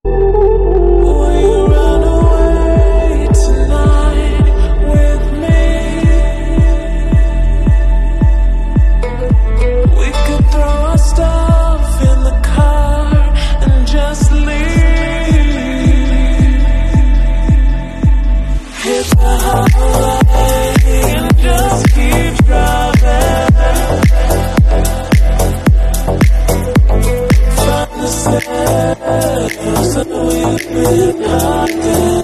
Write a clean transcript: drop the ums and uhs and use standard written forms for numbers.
Will you run away tonight with me? We could throw our stuff in the car and just leave. Hit the highway and just keep driving. Find the stairs that we've been hiding.